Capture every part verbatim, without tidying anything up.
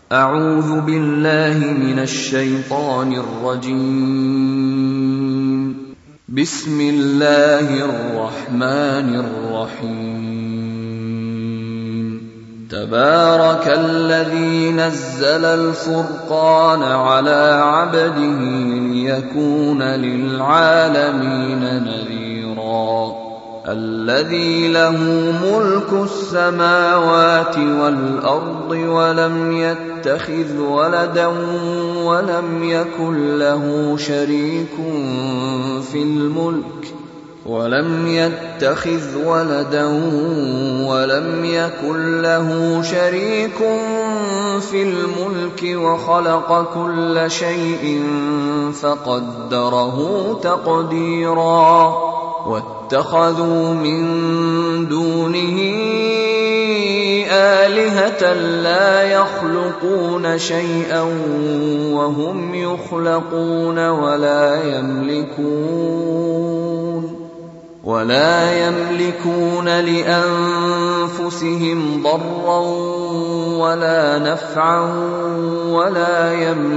أعوذ بالله من الشيطان الرجيم. بسم الله الرحمن الرحيم. تبارك الذي نزل الفرقان على عبده ليكون للعالمين نذيرا. الذي له ملك السماوات والأرض ولم يتخذ ولدا ولم يكن له شريك في الملك ولم يتخذ ولدا ولم يكن له شريك في الملك وخلق كل شيء فقدره تقديرا. واتخذوا من دونه آلهة لا يخلقون شيئا وهم يخلقون ولا يملكون ولا يملكون لأنفسهم ضرا ولا نفعا ولا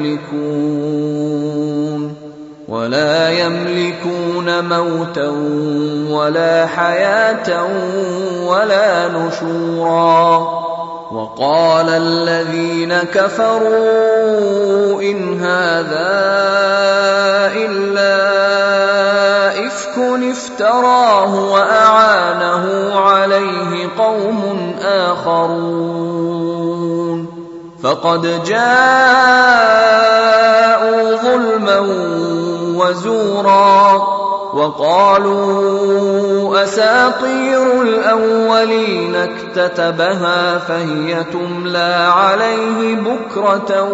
يملكون ولا يملكون موتا ولا حياة ولا نشورا. وقال الذين كفروا إن هذا إلا إفك افتراه وأعانه عليه قوم آخرون فقد جاءوا ظلما وزورا. وقالوا أساطير الأولين اكتتبها فهي تملى عليه بكرة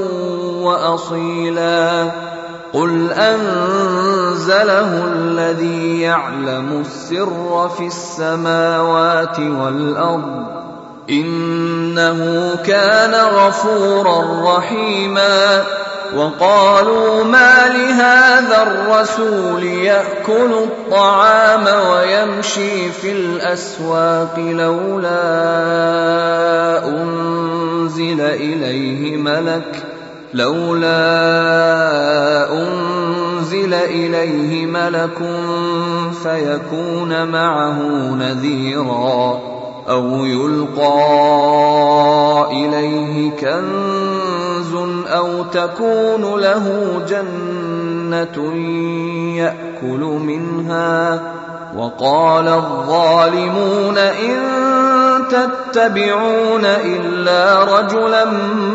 وأصيلا. قل أنزله الذي يعلم السر في السماوات والأرض إنه كان غفورا رحيما. وقالوا ما لهذا الرسول يأكل الطعام ويمشي في الأسواق لولا أنزل إليه ملك لولا أنزل إليه ملك فيكون معه نذيرا أو يلقى إليه كنز أو تكون له جنة يأكل منها. وقال الظالمون إن تتبعون إلا رجلا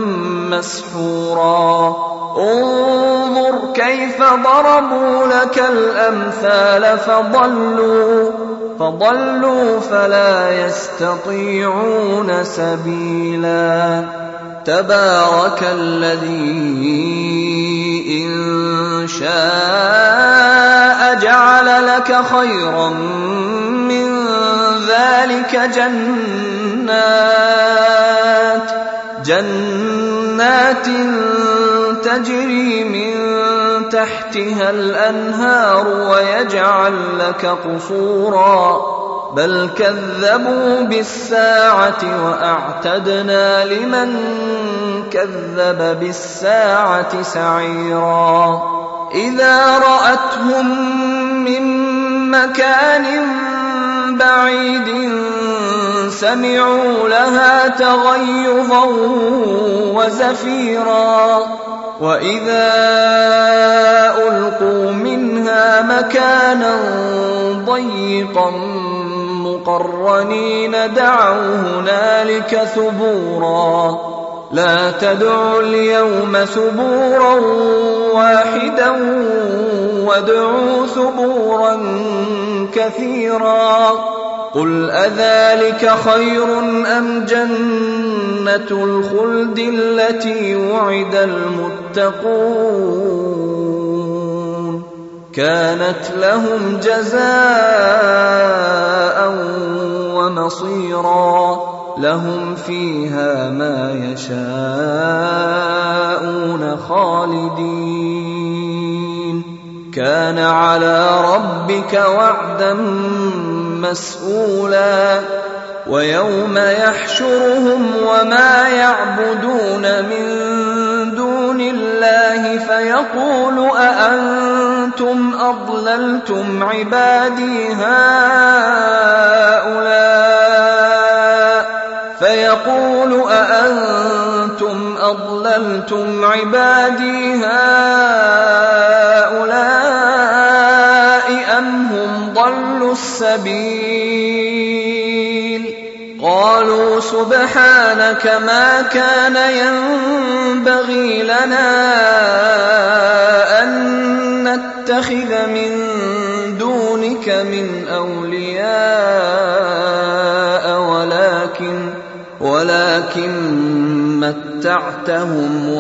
مسحورا. انظر كيف ضربوا لك الأمثال فضلوا فضلوا فلا يستطيعون سبيلا. تبارك الذي إن شاء جعل لك خيرا من ذلك جنات جنات تجري من تحتها الأنهار ويجعل لك قصورا. بل كذبوا بالساعة وأعتدنا لمن كذب بالساعة سعيرا. إذا رأتهم من مكان بعيد سمعوا لها تغيظا وزفيرا. وإذا ألقوا منها مكانا ضيقا مقرنين دعوا هنالك ثبورا. لا تدعوا اليوم ثبورا واحدا وادعوا ثبورا كثيرا. قل أذلك خير أم جنة الخلد التي وعد المتقون كانت لهم جزاء ومصيرا. لهم فيها ما يشاءون خالدين كان على ربك وعدا مسئولا. ويوم يحشرهم وما يعبدون من دون الله فيقول أأنتم أضللتم عبادي هؤلاء فيقول أأنتم أضللتم عبادي هؤلاء أم هم ضلوا السبيل قالوا سبحانك ما كان ينبغي لنا أن نتخذ من دونك من أولياء ولكن ولكن متعتهم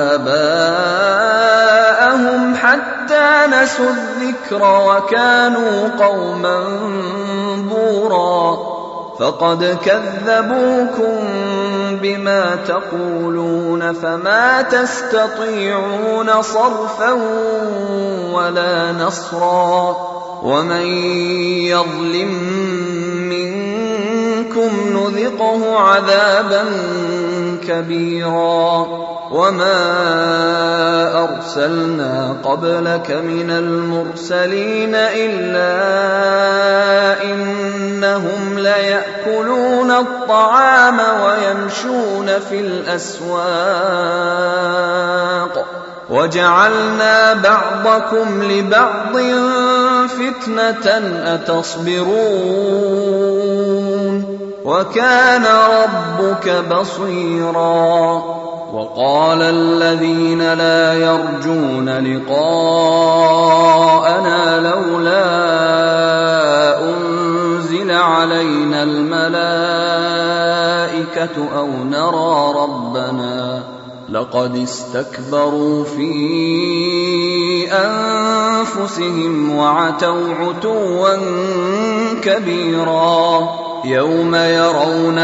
وآباءهم حتى نسوا الذكر وكانوا قوما بورا فقد كذبوكم بما تقولون فما تستطيعون صرفا ولا نصرا ومن يظلم منكم نذقه عذابا كبيرا وما أرسلنا قبلك من المرسلين إلا إنهم ليأكلون الطعام ويمشون في الأسواق وجعلنا بعضكم لبعض فتنة أتصبرون وكان ربك بصيرا وقال الذين لا يرجون لقاءنا لولا أنزل علينا الملائكة أو نرى ربنا لقد استكبروا في أنفسهم وعتوا عتوا كبيرا يوم يرون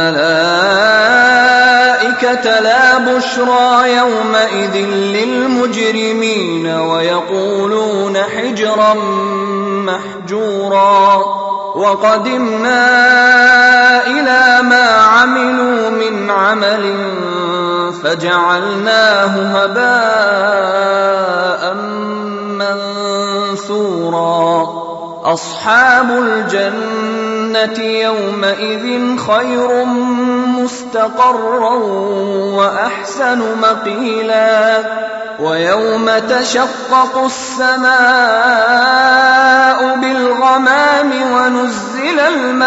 الملائكة لا بشرى يومئذ للمجرمين ويقولون حجرا محجورا وقدمنا إلى ما عملوا من عمل فجعلناه هباء منثورا أصحاب الجنة يومئذ خير مستقرا وأحسن مقيلا ويوم تشقق السماء بالغمام ونزل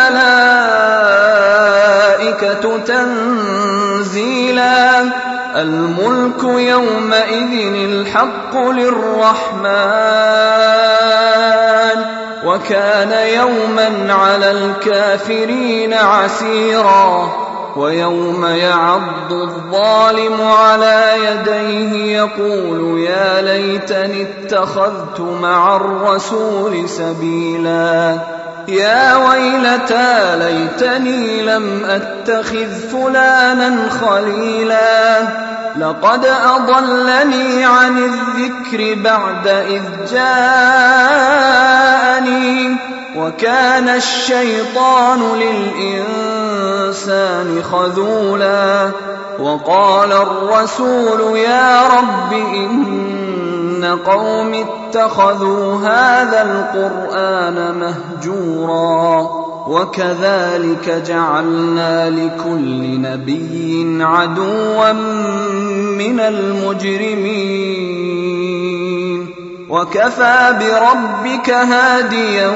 الملائكة تنزيلا الملك يومئذ الحق للرحمن وكان يوما على الكافرين عسيرا ويوم يعض الظالم على يديه يقول يا ليتني اتخذت مع الرسول سبيلا يا ويلتى ليتني لم أتخذ فلانا خليلا لقد أضلني عن الذكر بعد إذ جاءني وكان الشيطان للإنسان خذولا وقال الرسول يا رب إن قوم اتخذوا هذا القرآن مهجورا وكذلك جعلنا لكل نبي عدوا من المجرمين وكفى بربك هاديا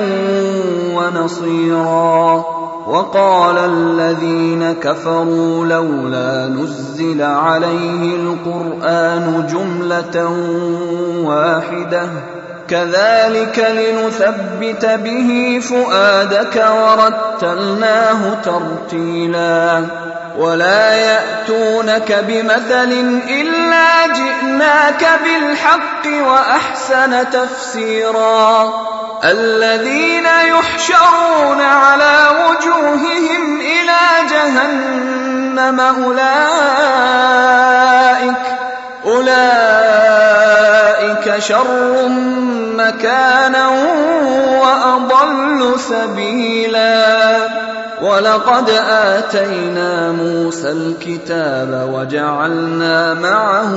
ونصيرا وقال الذين كفروا لولا نزل عليه القرآن جملة واحدة كذلك لنثبت به فؤادك ورتلناه ترتيلا ولا يأتونك بمثل إلا جئناك بالحق وأحسن تفسيرا الذين يحشرون على وجوههم إلى جهنم أولئك أولئك شر مكانا وأضل سبيلا ولقد آتينا موسى الكتاب وجعلنا معه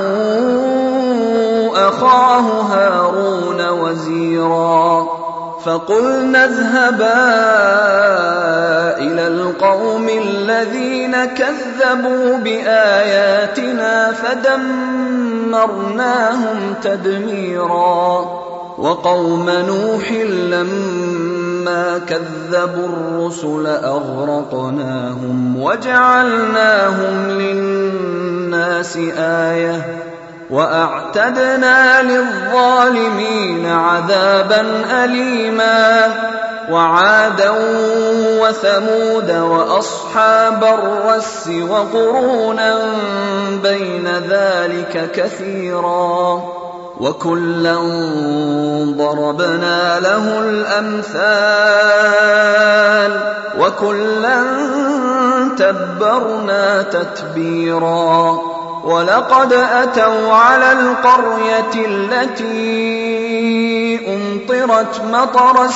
أخاه هارون وزيرا فقلنا اذهبا إلى القوم الذين كذبوا بآياتنا فدمرناهم تدميرا وقوم نوح لما كذبوا الرسل أغرقناهم وجعلناهم للناس آية وأعتدنا للظالمين عذابا أليما وعادا وثمود وأصحاب الرس وقرونا بين ذلك كثيرا وكلا ضربنا له الأمثال وكلا تبرنا تتبيرا ولقد أتوا على القرية التي أمطرت مطر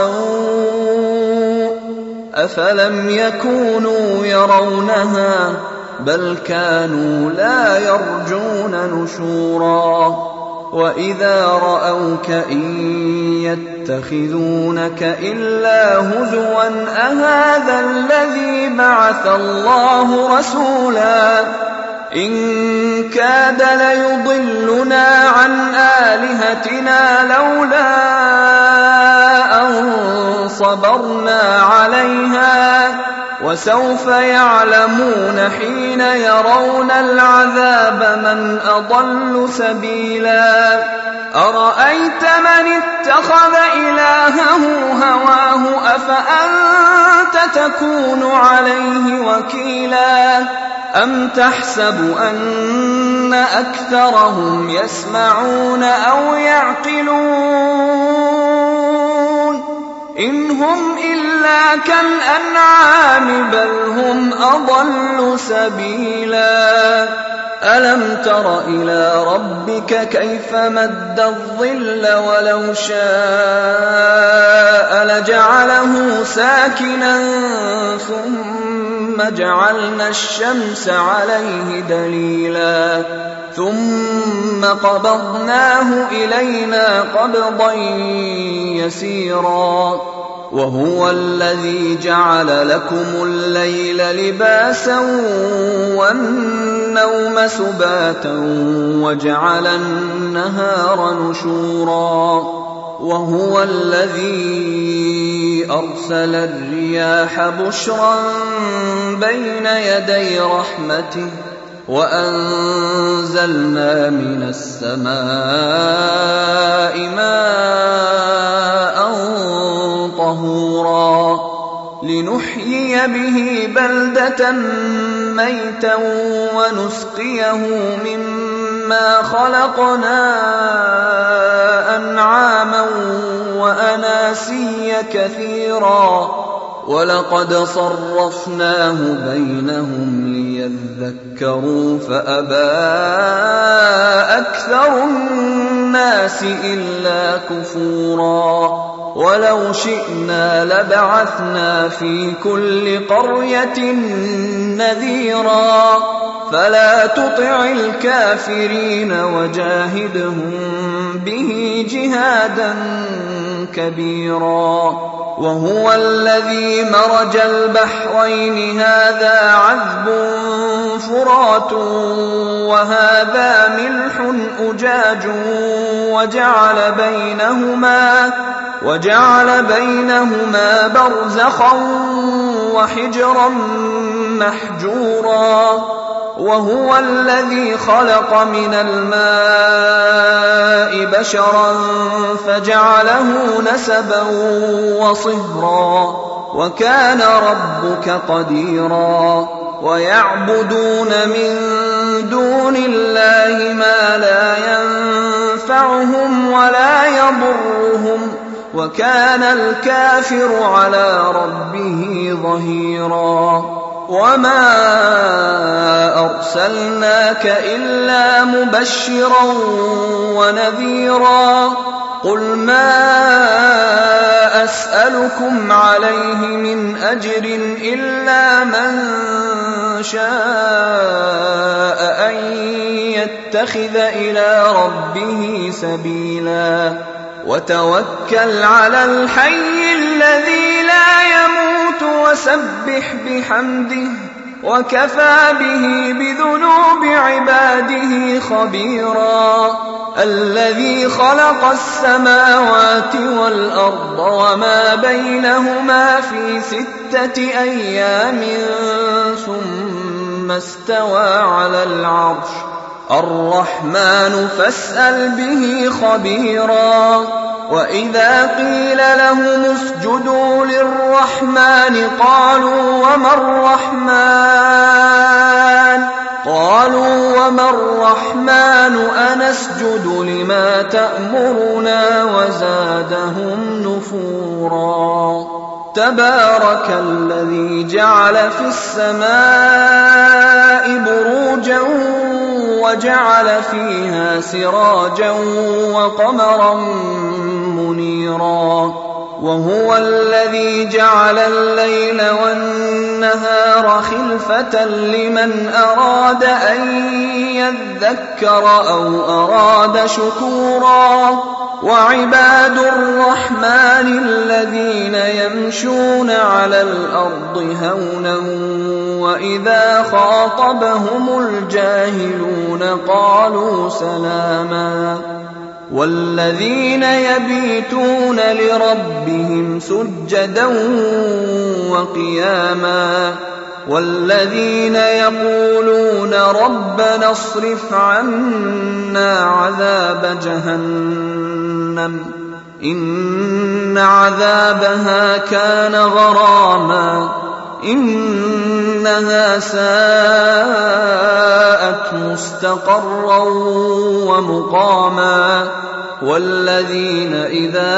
السوء أفلم يكونوا يرونها بل كانوا لا يرجون نشورا وإذا رأوك إن يتخذونك إلا هزوا أهذا الذي بعث الله رسولا إن كاد ليضلنا عن آلهتنا لولا أن صبرنا عليها وسوف يعلمون حين يرون العذاب من أضل سبيلا أرأيت من اتخذ إلهه هواه أفأنت تكون عليه وكيلا أم تحسب أن أكثرهم يسمعون أو يعقلون إن هم إلا كالأنعام بل هم أضل سبيلا ألم تر إلى ربك كيف مد الظل ولو شاء لجعله ساكنا ثم جعلنا الشمس عليه دليلا ثم قبضناه إلينا قبضا يسيرا وهو الذي جعل لكم الليل لباسا والنوم سباتا وجعل النهار نشورا وهو الذي أرسل الرياح بشرا بين يدي رحمته وأنزلنا من السماء ماء طهورا لنحيي به بلدة ميتا ونسقيه مما خلقنا أنعاما وأناسيا كثيرا ولقد صرفناه بينهم ليذكروا فأبى أكثر الناس إلا كفورا ولو شئنا لبعثنا في كل قرية نذيرا فلا تطع الكافرين وجاهدهم به جهادا كبيرا وهو الذي مرج البحرين هذا عذب فرات وهذا ملح أجاج وجعل بينهما وجعل بينهما برزخا وحجرا محجورا وهو الذي خلق من الماء بشرا فجعله نسبا وصهرا وكان ربك قديرا ويعبدون من دون الله ما لا ينفعهم ولا يضرهم وكان الكافر على ربه ظهيرا وما أرسلناك إلا مبشرا ونذيرا قل ما أسألكم عليه من أجر إلا من شاء أن يتخذ إلى ربه سبيلا وتوكل على الحي الذي لا يموت وسبح بحمده وكفى به بذنوب عباده خبيرا الذي خلق السماوات والأرض وما بينهما في ستة أيام ثم استوى على العرش الرحمن فاسأل به خبيرا وإذا قيل لهم اسجدوا للرحمن قالوا وما الرحمن قالوا وما الرحمن أنسجد لما تأمرنا وزادهم نفورا تبارك الذي جعل في السماء بروجا وجعل فيها سراجا وقمرا منيرا وهو الذي جعل الليل والنهار خلفة لمن أراد أن يذكر أو أراد شكورا وعباد الرحمن الذين يمشون على الأرض هونا وإذا خاطبهم الجاهلون قالوا سلاما والذين يبيتون لربهم سجدا وقياما والذين يقولون ربنا اصرف عنا عذاب جهنم إن عذابها كان غراما إنها ساءت مستقرا ومقاما والذين إذا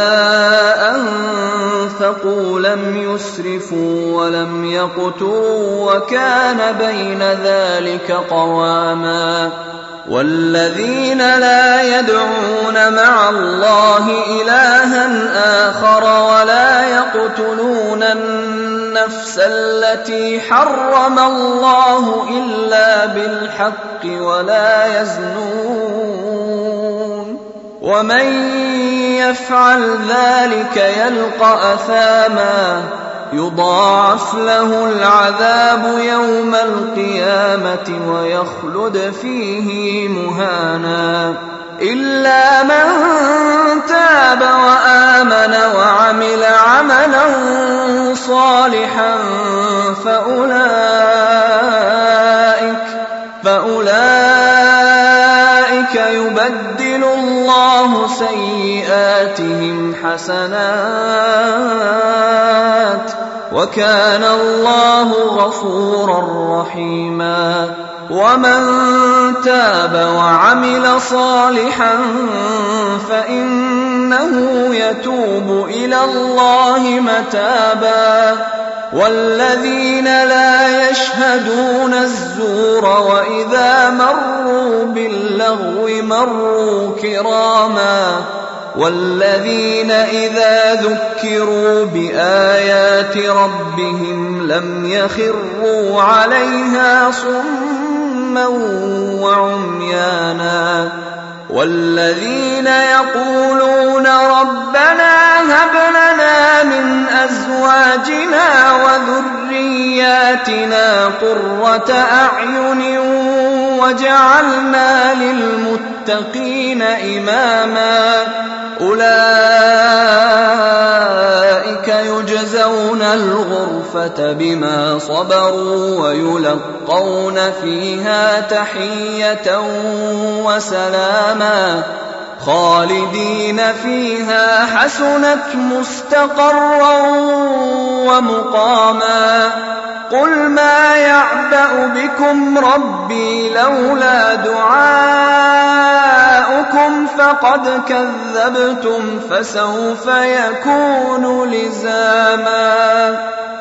أنفقوا لم يسرفوا ولم يقتروا وكان بين ذلك قواما والذين لا يدعون مع الله إلها آخر ولا يقتلون النفس التي حرم الله إلا بالحق ولا يزنون ومن يفعل ذلك يلقى أثاما يضاعف له العذاب يوم القيامة ويخلد فيه مهانا إلا من تاب وآمن وعمل عملا صالحا فأولئك, فأولئك يبدل الله سيئاتهم حسنات وكان الله غفورا رحيما ومن تاب وعمل صالحا فإنه يتوب إلى الله متابا والذين لا يشهدون الزور وإذا مروا باللغو مروا كراما والذين إذا ذكروا بآيات ربهم لم يخروا عليها صما وعميانا والذين يقولون ربنا هب لنا من أزواجنا وذرياتنا قرة أعين وجعلنا للمتقين إماما أولئك يجزون الغرفة بما صبروا ويلقون فيها تحية وسلاما خالدين فيها حسنت مستقرا ومقاما قل ما يعبأ بكم ربي لولا دعاؤكم فقد كذبتم فسوف يكون لزاما